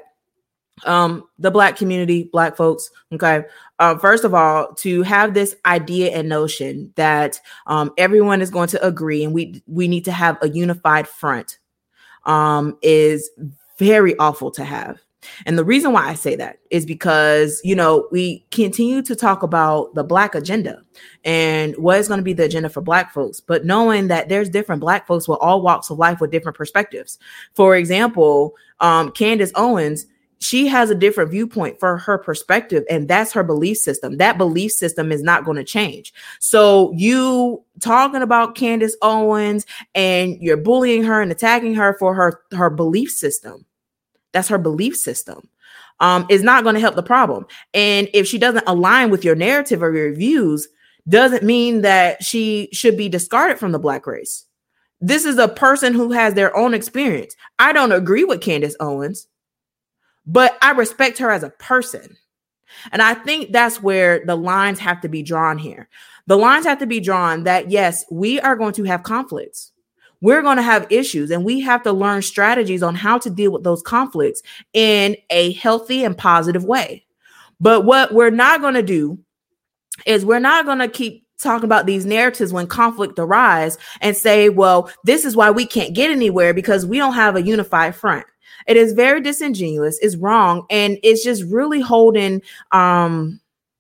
um, the black community, black folks, okay, uh, first of all, to have this idea and notion that um, everyone is going to agree and we we need to have a unified front um, is very awful to have. And the reason why I say that is because, you know, we continue to talk about the black agenda and what is going to be the agenda for black folks, but knowing that there's different black folks with all walks of life with different perspectives. For example, um, Candace Owens, she has a different viewpoint for her perspective, and that's her belief system. That belief system is not going to change. So you talking about Candace Owens and you're bullying her and attacking her for her, her belief system. That's her belief system. Um, is not going to help the problem. And if she doesn't align with your narrative or your views, doesn't mean that she should be discarded from the black race. This is a person who has their own experience. I don't agree with Candace Owens, but I respect her as a person. And I think that's where the lines have to be drawn here. The lines have to be drawn that, yes, we are going to have conflicts. We're going to have issues, and we have to learn strategies on how to deal with those conflicts in a healthy and positive way. But what we're not going to do is we're not going to keep talking about these narratives when conflict arises and say, well, this is why we can't get anywhere because we don't have a unified front. It is very disingenuous. It's wrong. And it's just really holding, um,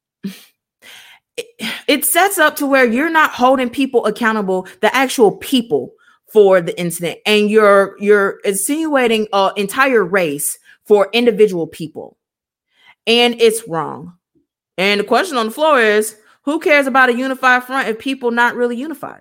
it, it sets up to where you're not holding people accountable, the actual people for the incident. And you're, you're insinuating an entire race for individual people. And it's wrong. And the question on the floor is, who cares about a unified front if people not really unified?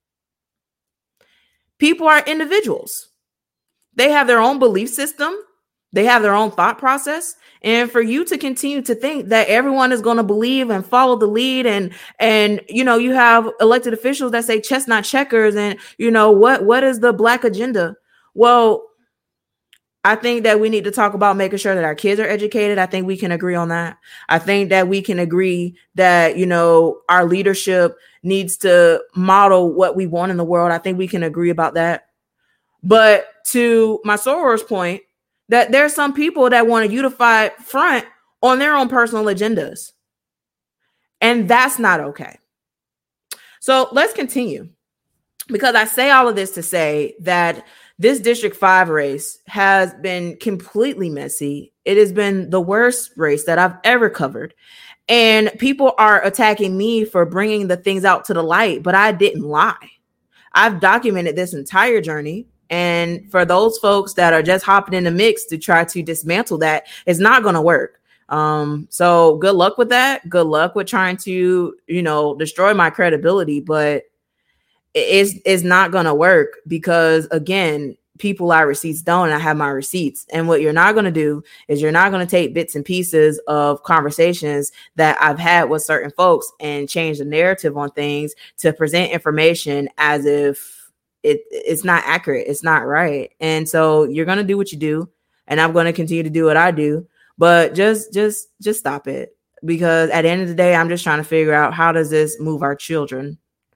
People are individuals. They have their own belief system. They have their own thought process. And for you to continue to think that everyone is going to believe and follow the lead and, and, you know, you have elected officials that say chestnut checkers and, you know, what, what is the black agenda? Well, I think that we need to talk about making sure that our kids are educated. I think we can agree on that. I think that we can agree that, you know, our leadership needs to model what we want in the world. I think we can agree about that. But to my soror's point, that there's some people that want a unified front on their own personal agendas. And that's not okay. So let's continue. Because I say all of this to say that this District five race has been completely messy. It has been the worst race that I've ever covered. And people are attacking me for bringing the things out to the light, but I didn't lie. I've documented this entire journey. And for those folks that are just hopping in the mix to try to dismantle that, it's not going to work. Um, so good luck with that. Good luck with trying to, you know, destroy my credibility. But it's, it's not going to work because, again, people lie, receipts don't, and I have my receipts. And what you're not going to do is you're not going to take bits and pieces of conversations that I've had with certain folks and change the narrative on things to present information as if It it's not accurate. It's not right. And so you're going to do what you do. And I'm going to continue to do what I do. But just just just stop it. Because at the end of the day, I'm just trying to figure out how does this move our children?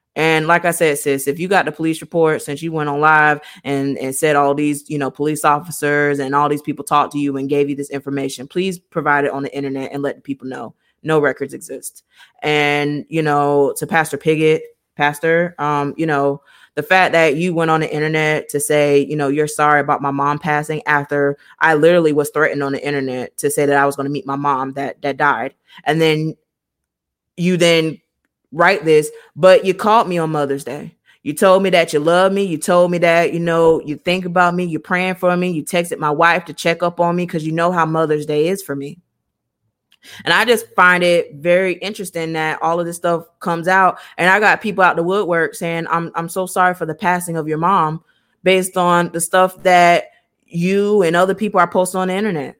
And like I said, sis, if you got the police report, since you went on live and, and said all these, you know, police officers and all these people talked to you and gave you this information, please provide it on the internet and let the people know. No records exist. And, you know, to Pastor Piggott, Pastor, um, you know, the fact that you went on the internet to say, you know, you're sorry about my mom passing after I literally was threatened on the internet to say that I was going to meet my mom that that died. And then you then write this, but you called me on Mother's Day. You told me that you love me. You told me that, you know, you think about me. You're praying for me. You texted my wife to check up on me because you know how Mother's Day is for me. And I just find it very interesting that all of this stuff comes out. And I got people out the woodwork saying, I'm I'm so sorry for the passing of your mom based on the stuff that you and other people are posting on the internet.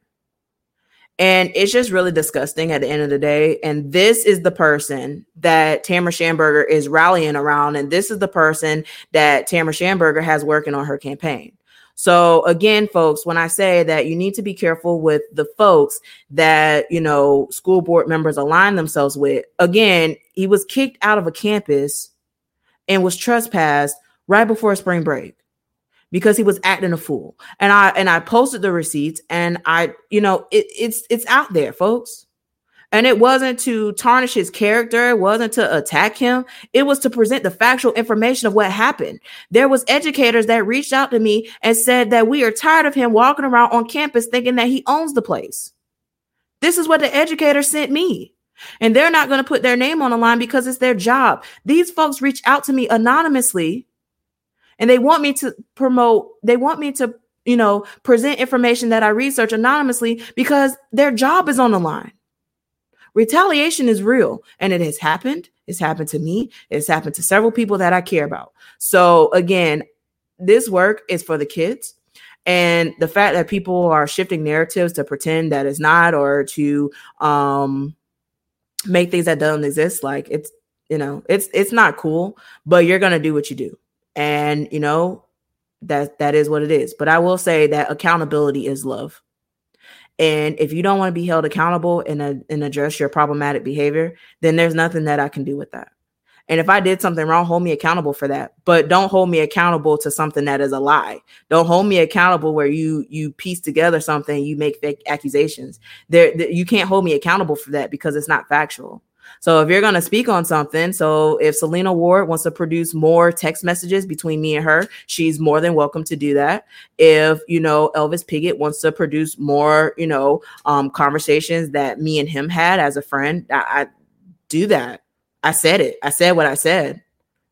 And it's just really disgusting at the end of the day. And this is the person that Tamara Schamberger is rallying around. And this is the person that Tamara Schamberger has working on her campaign. So again, folks, when I say that you need to be careful with the folks that, you know, school board members align themselves with, again, he was kicked out of a campus and was trespassed right before spring break because he was acting a fool. And I and I posted the receipts and I, you know, it, it's it's out there, folks. And it wasn't to tarnish his character. It wasn't to attack him. It was to present the factual information of what happened. There was educators that reached out to me and said that we are tired of him walking around on campus thinking that he owns the place. This is what the educator sent me. And they're not going to put their name on the line because it's their job. These folks reach out to me anonymously and they want me to promote. They want me to, you know, present information that I research anonymously because their job is on the line. Retaliation is real and it has happened. It's happened to me. It's happened to several people that I care about. So again, this work is for the kids. And the fact that people are shifting narratives to pretend that it's not, or to um, make things that don't exist, like it's, you know, it's it's not cool, but you're going to do what you do. And, you know, that that is what it is. But I will say that accountability is love. And if you don't want to be held accountable and, uh, and address your problematic behavior, then there's nothing that I can do with that. And if I did something wrong, hold me accountable for that. But don't hold me accountable to something that is a lie. Don't hold me accountable where you you piece together something, you make fake accusations. There, th- you can't hold me accountable for that because it's not factual. So if you're going to speak on something, so if Selena Ward wants to produce more text messages between me and her, she's more than welcome to do that. If, you know, Elvis Piggott wants to produce more, you know, um, conversations that me and him had as a friend, I, I do that. I said it. I said what I said.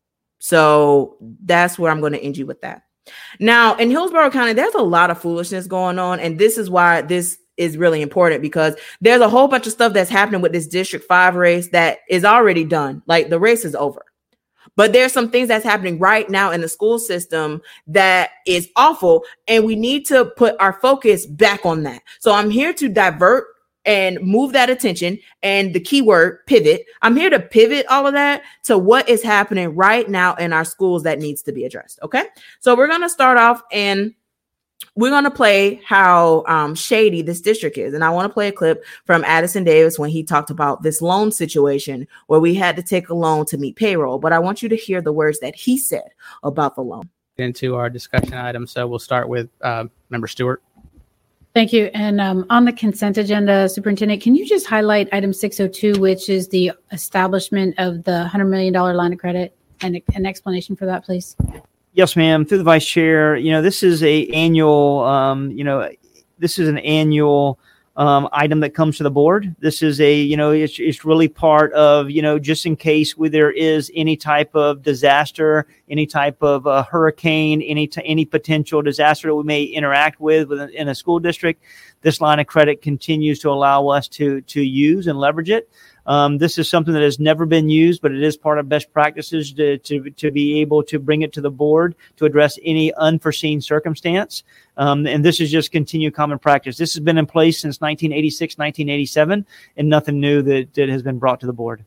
So that's where I'm going to end you with that. Now, in Hillsborough County, there's a lot of foolishness going on. And this is why this is really important, because there's a whole bunch of stuff that's happening with this District five race that is already done. Like the race is over. But there's some things that's happening right now in the school system that is awful. And we need to put our focus back on that. So I'm here to divert and move that attention, and the keyword pivot. I'm here to pivot all of that to what is happening right now in our schools that needs to be addressed. Okay. So we're going to start off and we're going to play how um, shady this district is. And I want to play a clip from Addison Davis when he talked about this loan situation where we had to take a loan to meet payroll. But I want you to hear the words that he said about the loan. Into our discussion item. So we'll start with uh, Member Stewart. Thank you. And um, on the consent agenda, Superintendent, can you just highlight item six oh two, which is the establishment of the one hundred million dollars line of credit, and an explanation for that, please? Yes, ma'am. Through the Vice Chair, you know, this is a annual, um, you know, this is an annual um, item that comes to the board. This is a, you know, it's, it's really part of, you know, just in case where there is any type of disaster, any type of uh, hurricane, any t- any potential disaster that we may interact with within in a school district, this line of credit continues to allow us to to use and leverage it. Um, this is something that has never been used, but it is part of best practices to, to, to be able to bring it to the board to address any unforeseen circumstance. Um, and this is just continued common practice. This has been in place since nineteen eighty-six, nineteen eighty-seven, and nothing new that, that has been brought to the board.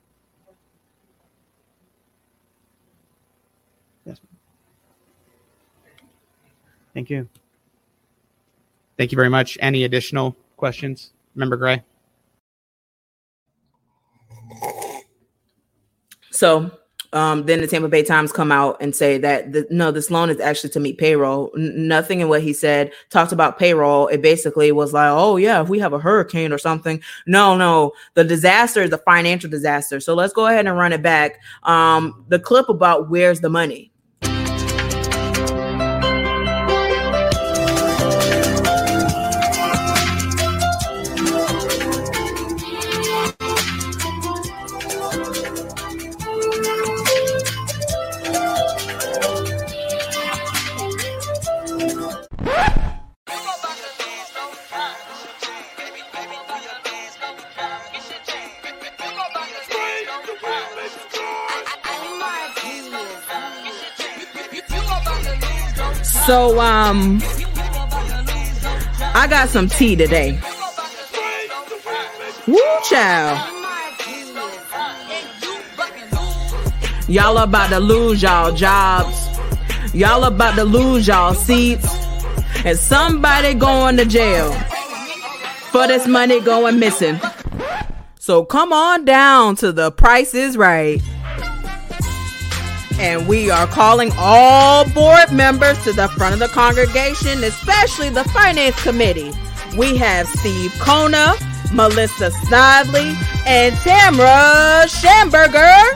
Yes. Thank you. Thank you very much. Any additional questions? Member Gray? So Um, then the Tampa Bay Times come out and say that the, no, this loan is actually to meet payroll. N- nothing in what he said talked about payroll. It basically was like, oh yeah, if we have a hurricane or something. No, no, the disaster is the financial disaster. So let's go ahead and run it back. Um, the clip about where's the money. So, um, I got some tea today. Woo, child. Y'all about to lose y'all jobs. Y'all about to lose y'all seats. And somebody going to jail for this money going missing. So come on down to the Price is Right. And we are calling all board members to the front of the congregation, especially the finance committee. We have Steve Kona, Melissa Snively, and Tamara Schamberger.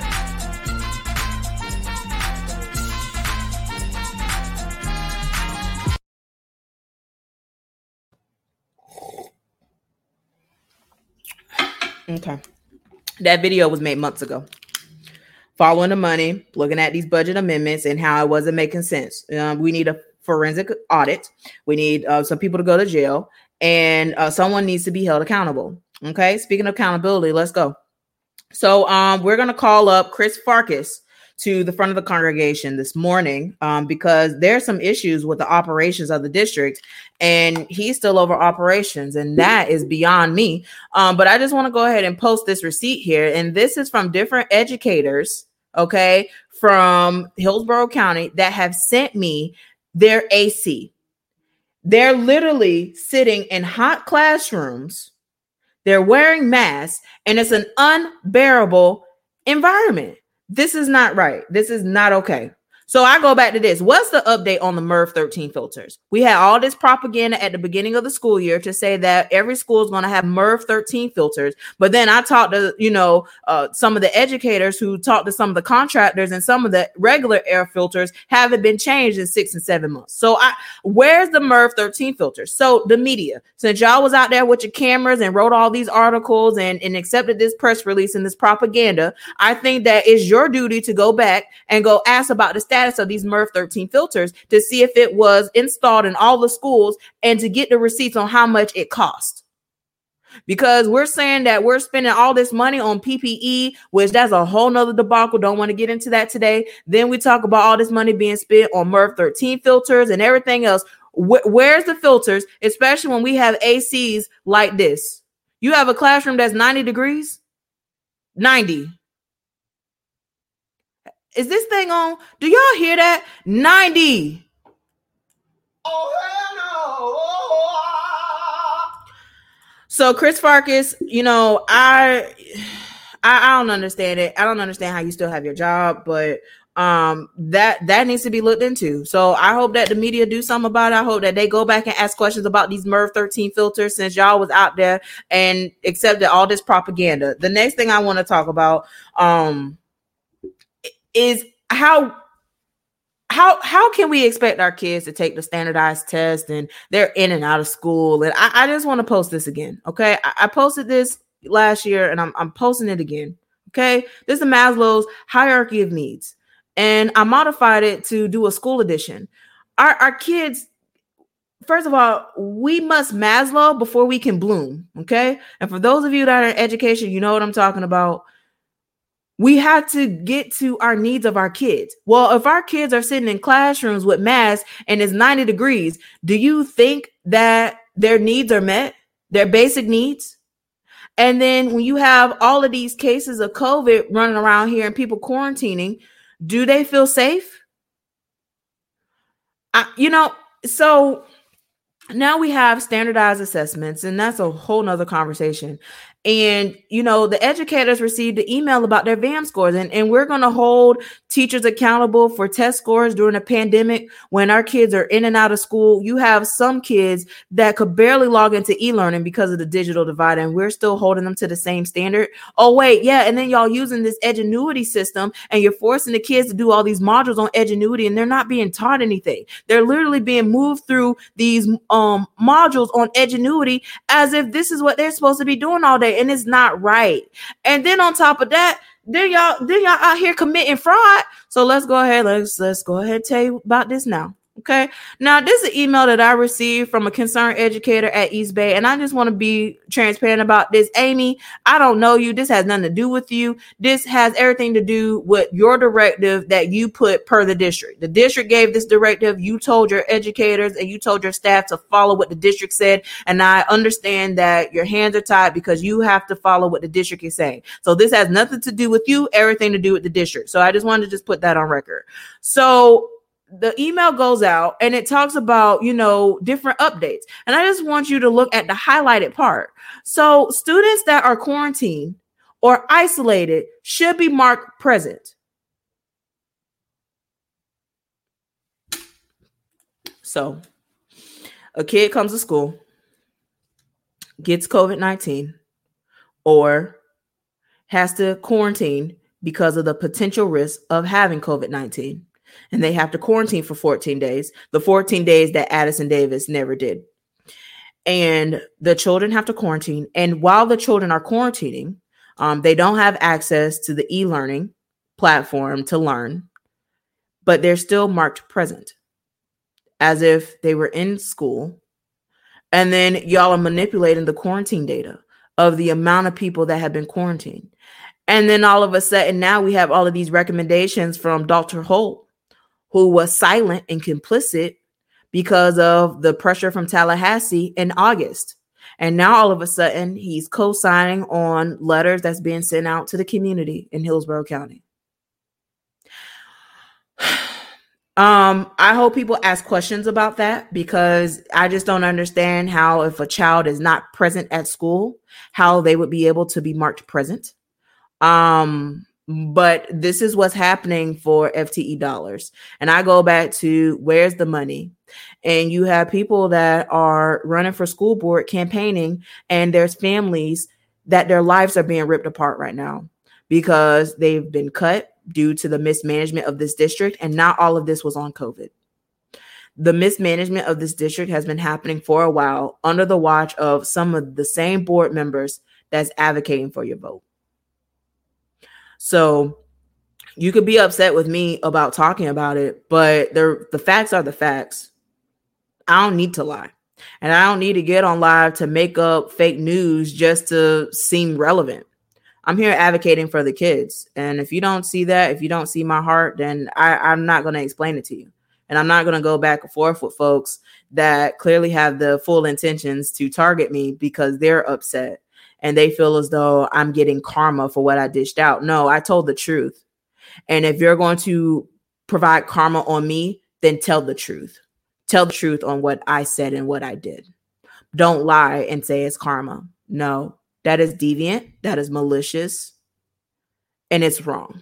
Okay. That video was made months ago. Following the money, looking at these budget amendments and how it wasn't making sense. Um, we need a forensic audit. We need uh, some people to go to jail, and uh, someone needs to be held accountable. Okay. Speaking of accountability, let's go. So um, we're going to call up Chris Farkas to the front of the congregation this morning um, because there's some issues with the operations of the district, and he's still over operations, and that is beyond me. Um, but I just want to go ahead and post this receipt here, and this is from different educators, okay, from Hillsborough County that have sent me their A C. They're literally sitting in hot classrooms. They're wearing masks, and it's an unbearable environment. This is not right. This is not okay. So I go back to this. What's the update on the MERV thirteen filters? We had all this propaganda at the beginning of the school year to say that every school is going to have MERV thirteen filters. But then I talked to, you know, uh, some of the educators who talked to some of the contractors, and some of the regular air filters haven't been changed in six and seven months. So I, where's the MERV thirteen filters? So the media, since y'all was out there with your cameras and wrote all these articles and, and accepted this press release and this propaganda, I think that it's your duty to go back and go ask about the status of these MERV thirteen filters to see if it was installed in all the schools and to get the receipts on how much it cost. Because we're saying that we're spending all this money on P P E, which that's a whole nother debacle. Don't want to get into that today. Then we talk about all this money being spent on MERV thirteen filters and everything else. Wh- where's the filters, especially when we have A Cs like this? You have a classroom that's ninety degrees, ninety. Is this thing on? Do y'all hear that? ninety. So Chris Farkas, you know, I, I I don't understand it. I don't understand how you still have your job, but um that that needs to be looked into. So I hope that the media do something about it. I hope that they go back and ask questions about these MERV thirteen filters, since y'all was out there and accepted all this propaganda. The next thing I want to talk about um is how how how can we expect our kids to take the standardized test and they're in and out of school? And I, I just want to post this again. Okay. I, I posted this last year and I'm I'm posting it again. Okay. This is Maslow's hierarchy of needs. And I modified it to do a school edition. Our our kids, first of all, we must Maslow before we can bloom. Okay. And for those of you that are in education, you know what I'm talking about. We have to get to our needs of our kids. Well, if our kids are sitting in classrooms with masks and it's ninety degrees, do you think that their needs are met? Their basic needs? And then when you have all of these cases of COVID running around here and people quarantining, do they feel safe? I, you know, so now we have standardized assessments, and that's a whole nother conversation. And, you know, the educators received an email about their V A M scores, and, and we're going to hold teachers accountable for test scores during a pandemic when our kids are in and out of school. You have some kids that could barely log into e-learning because of the digital divide, and we're still holding them to the same standard. Oh, wait, yeah. And then y'all using this Edgenuity system, and you're forcing the kids to do all these modules on Edgenuity, and they're not being taught anything. They're literally being moved through these um, modules on Edgenuity as if this is what they're supposed to be doing all day. And it's not right. And then on top of that, then y'all, then y'all out here committing fraud. So let's go ahead. Let's let's go ahead and tell you about this now. Okay. Now, this is an email that I received from a concerned educator at East Bay, and I just want to be transparent about this. Amy, I don't know you. This has nothing to do with you. This has everything to do with your directive that you put per the district. The district gave this directive. You told your educators and you told your staff to follow what the district said. And I understand that your hands are tied because you have to follow what the district is saying. So this has nothing to do with you, everything to do with the district. So I just wanted to just put that on record. So the email goes out and it talks about, you know, different updates. And I just want you to look at the highlighted part. So students that are quarantined or isolated should be marked present. So a kid comes to school, gets COVID nineteen, or has to quarantine because of the potential risk of having COVID nineteen. And they have to quarantine for fourteen days, the fourteen days that Addison Davis never did. And the children have to quarantine. And while the children are quarantining, um, they don't have access to the e-learning platform to learn, but they're still marked present as if they were in school. And then y'all are manipulating the quarantine data of the amount of people that have been quarantined. And then all of a sudden, now we have all of these recommendations from Doctor Holt, who was silent and complicit because of the pressure from Tallahassee in August. And now all of a sudden he's co-signing on letters that's being sent out to the community in Hillsborough County. Um, I hope people ask questions about that, because I just don't understand how, if a child is not present at school, how they would be able to be marked present. Um, But this is what's happening for F T E dollars. And I go back to, where's the money? And you have people that are running for school board campaigning, and there's families that their lives are being ripped apart right now because they've been cut due to the mismanagement of this district. And not all of this was on COVID. The mismanagement of this district has been happening for a while under the watch of some of the same board members that's advocating for your vote. So you could be upset with me about talking about it, but the the facts are the facts. I don't need to lie. And I don't need to get on live to make up fake news just to seem relevant. I'm here advocating for the kids. And if you don't see that, if you don't see my heart, then I, I'm not going to explain it to you. And I'm not going to go back and forth with folks that clearly have the full intentions to target me because they're upset and they feel as though I'm getting karma for what I dished out. No, I told the truth. And if you're going to provide karma on me, then tell the truth. Tell the truth on what I said and what I did. Don't lie and say it's karma. No, that is deviant. That is malicious. And it's wrong.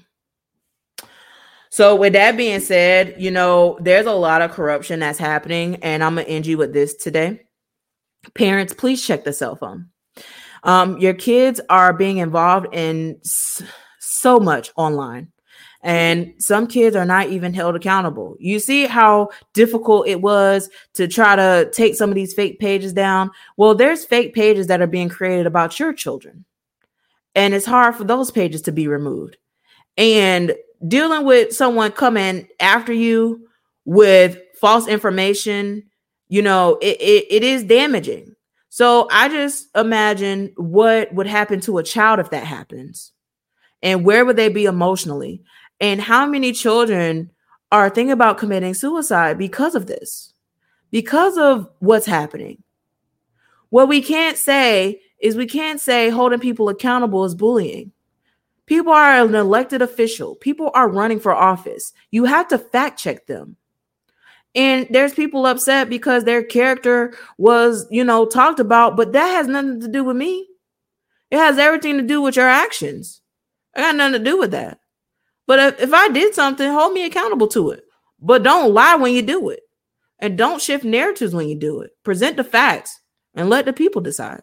So with that being said, you know, there's a lot of corruption that's happening. And I'm going to end you with this today. Parents, please check the cell phone. Um, your kids are being involved in so much online. And some kids are not even held accountable. You see how difficult it was to try to take some of these fake pages down? Well, there's fake pages that are being created about your children. And it's hard for those pages to be removed. And dealing with someone coming after you with false information, you know, it, it, it is damaging. So I just imagine what would happen to a child if that happens. And where would they be emotionally? And how many children are thinking about committing suicide because of this, because of what's happening? What we can't say is we can't say holding people accountable is bullying. People are an elected official. People are running for office. You have to fact check them. And there's people upset because their character was, you know, talked about, but that has nothing to do with me. It has everything to do with your actions. I got nothing to do with that. But if, if I did something, hold me accountable to it. But don't lie when you do it. And don't shift narratives when you do it. Present the facts and let the people decide.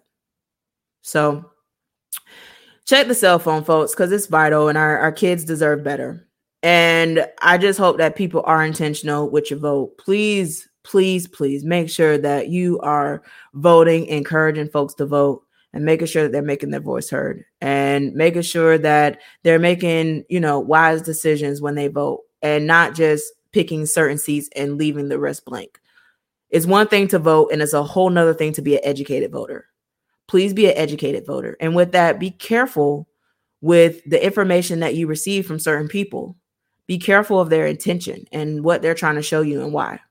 So check the cell phone, folks, because it's vital and our, our kids deserve better. And I just hope that people are intentional with your vote. Please, please, please make sure that you are voting, encouraging folks to vote, and making sure that they're making their voice heard, and making sure that they're making, you know, wise decisions when they vote, and not just picking certain seats and leaving the rest blank. It's one thing to vote, and it's a whole nother thing to be an educated voter. Please be an educated voter. And with that, be careful with the information that you receive from certain people. Be careful of their intention and what they're trying to show you and why.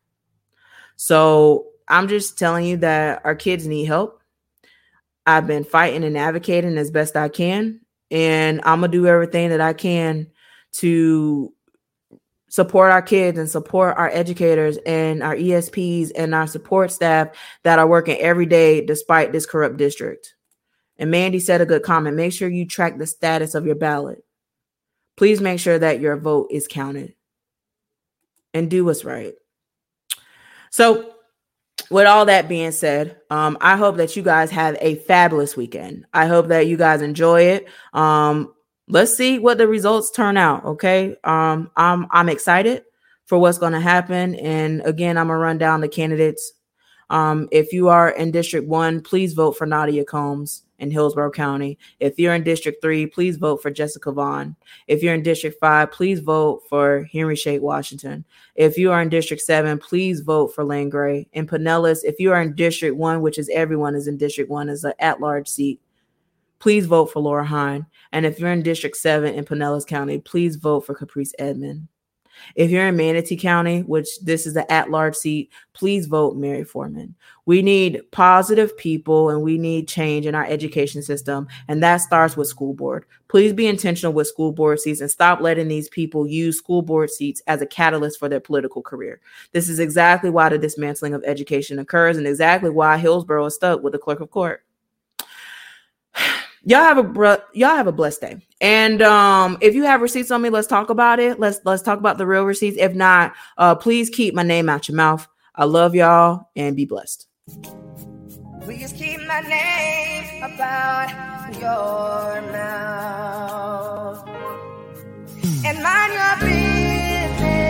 So I'm just telling you that our kids need help. I've been fighting and advocating as best I can, and I'm going to do everything that I can to support our kids and support our educators and our E S Ps and our support staff that are working every day despite this corrupt district. And Mandy said a good comment. Make sure you track the status of your ballot. Please make sure that your vote is counted and do what's right. So with all that being said, um, I hope that you guys have a fabulous weekend. I hope that you guys enjoy it. Um, let's see what the results turn out. Okay. Um, I'm, I'm excited for what's going to happen. And again, I'm going to run down the candidates. Um, if you are in District one, please vote for Nadia Combs in Hillsborough County. If you're in District three, please vote for Jessica Vaughn. If you're in District five, please vote for Henry Shake Washington. If you are in District seven, please vote for Lane Gray. In Pinellas, if you are in District one, which is everyone is in District one, is an at-large seat, please vote for Laura Hine. And if you're in District seven in Pinellas County, please vote for Caprice Edmond. If you're in Manatee County, which this is the at-large seat, please vote Mary Foreman. We need positive people and we need change in our education system, and that starts with school board. Please be intentional with school board seats and stop letting these people use school board seats as a catalyst for their political career. This is exactly why the dismantling of education occurs and exactly why Hillsborough is stuck with the clerk of court. Y'all have a br- y'all have a blessed day. And um, if you have receipts on me, let's talk about it. Let's let's talk about the real receipts. If not, uh, please keep my name out your mouth. I love y'all and be blessed. Please keep my name about your mouth and mind your business.